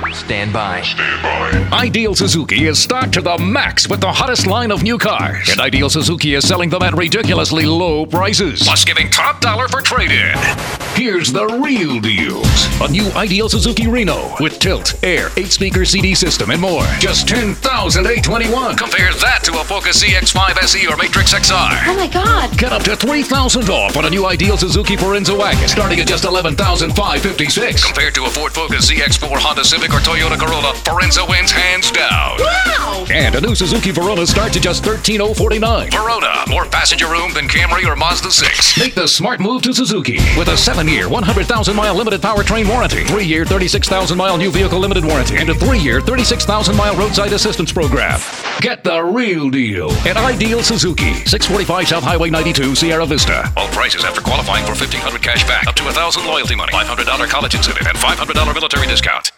Stand by. Ideal Suzuki is stocked to the max with the hottest line of new cars. And Ideal Suzuki is selling them at ridiculously low prices, plus giving top dollar for trade-in. Here's the real deals. A new Ideal Suzuki Reno with tilt, air, 8-speaker CD system, and more. Just $10,821. Compare that to a Focus CX-5 SE or Matrix XR. Oh my God. Get up to $3,000 off on a new Ideal Suzuki Forenza wagon, starting at just $11,556. Compared to a Ford Focus CX-4, Honda Civic, or Toyota Corolla, Forenza wins hands down. Wow. And a new Suzuki Verona starts at just $13,049. Verona, more passenger room than Camry or Mazda 6. Make the smart move to Suzuki with a 7-year, 100,000-mile limited powertrain warranty, 3-year, 36,000-mile new vehicle limited warranty, and a 3-year, 36,000-mile roadside assistance program. Get the real deal at Ideal Suzuki, 645 South Highway 92, Sierra Vista. All prices after qualifying for $1,500 cash back, up to $1,000 loyalty money, $500 college incentive, and $500 military discount.